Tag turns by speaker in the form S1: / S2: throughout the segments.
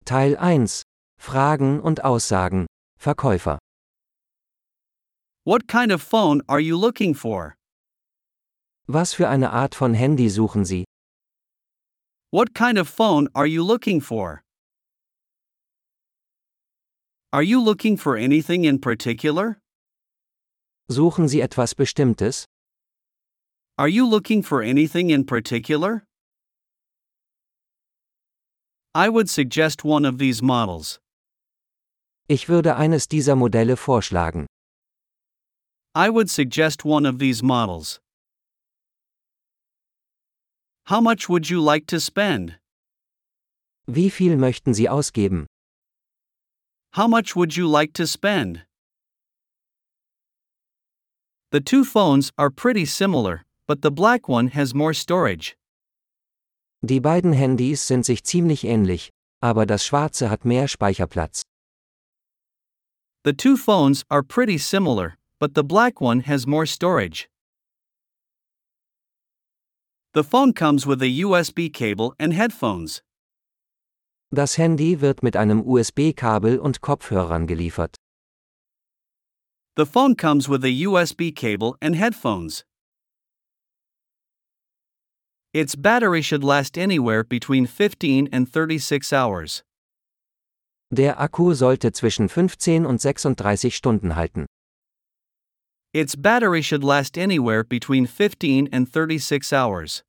S1: Teil 1. Fragen und Aussagen. Verkäufer.
S2: What kind of phone are you looking for?
S1: Was für eine Art von Handy suchen Sie?
S2: What kind of phone are you looking for? Are you looking for anything in particular?
S1: Suchen Sie etwas Bestimmtes?
S2: Are you looking for anything in particular? I would suggest one of these models.
S1: Ich würde eines dieser Modelle vorschlagen.
S2: I would suggest one of these models. How much would you like to spend?
S1: Wie viel möchten Sie ausgeben?
S2: How much would you like to spend? The two phones are pretty similar, but the black one has more storage.
S1: Die beiden Handys sind sich ziemlich ähnlich, aber das schwarze hat mehr Speicherplatz.
S2: The two phones are pretty similar, but the black one has more storage. The phone comes with a USB cable and headphones.
S1: Das Handy wird mit einem USB-Kabel und Kopfhörern geliefert.
S2: The phone comes with a USB cable and headphones. Its battery should last anywhere between 15 and 36 hours.
S1: Der Akku sollte zwischen 15 und 36 Stunden halten.
S2: Its battery should last anywhere between 15 and 36 hours.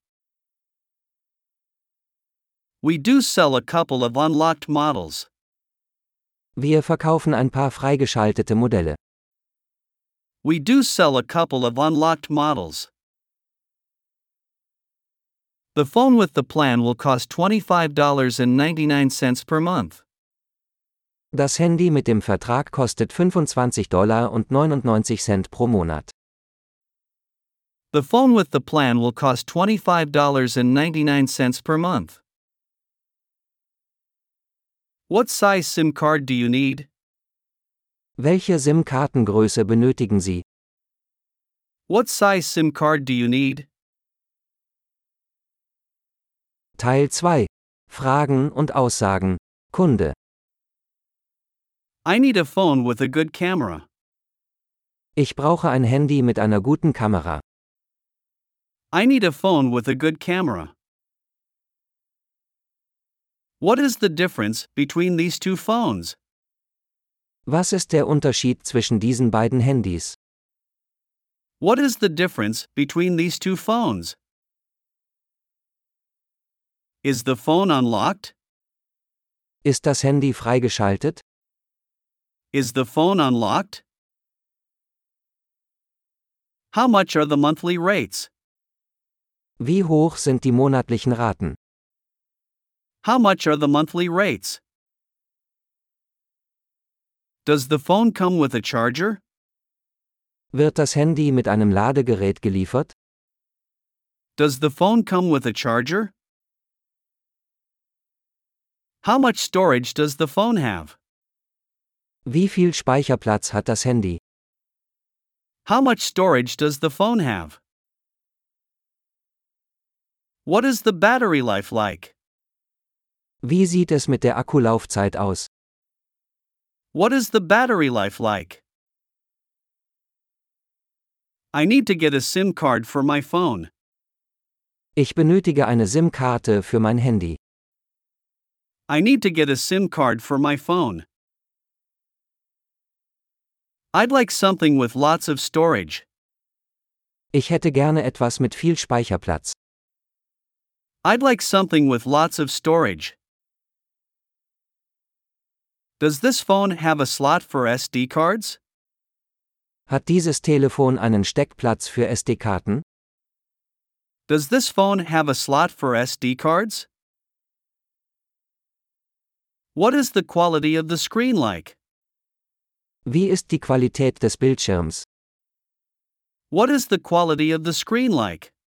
S2: We do sell a couple of unlocked models.
S1: Wir verkaufen ein paar freigeschaltete Modelle.
S2: We do sell a couple of unlocked models. The phone with the plan will cost $25.99 per month.
S1: Das Handy mit dem Vertrag kostet $25,99 pro Monat.
S2: The phone with the plan will cost $25.99 per month. What size SIM card do you need?
S1: Welche SIM-Kartengröße benötigen Sie?
S2: What size SIM card do you need?
S1: Teil 2. Fragen und Aussagen. Kunde.
S2: I need a phone with a good camera.
S1: Ich brauche ein Handy mit einer guten Kamera.
S2: I need a phone with a good camera. What is the difference between these two phones?
S1: Was ist der Unterschied zwischen diesen beiden Handys?
S2: What is the difference between these two phones? Is the phone unlocked?
S1: Ist das Handy freigeschaltet?
S2: Is the phone unlocked? How much are the monthly rates?
S1: Wie hoch sind die monatlichen Raten?
S2: How much are the monthly rates? Does the phone come with a charger?
S1: Wird das Handy mit einem Ladegerät geliefert?
S2: Does the phone come with a charger? How much storage does the phone have?
S1: Wie viel Speicherplatz hat das Handy?
S2: How much storage does the phone have? What is the battery life like?
S1: Wie sieht es mit der Akkulaufzeit aus?
S2: What is the battery life like? I need to get a SIM card for my phone.
S1: Ich benötige eine SIM-Karte für mein Handy.
S2: I need to get a SIM card for my phone. I'd like something with lots of storage.
S1: Ich hätte gerne etwas mit viel Speicherplatz.
S2: I'd like something with lots of storage. Does this phone have a slot for SD cards?
S1: Hat dieses Telefon einen Steckplatz für SD-Karten?
S2: Does this phone have a slot for SD cards? What is the quality of the screen like?
S1: Wie ist die Qualität des Bildschirms?
S2: What is the quality of the screen like?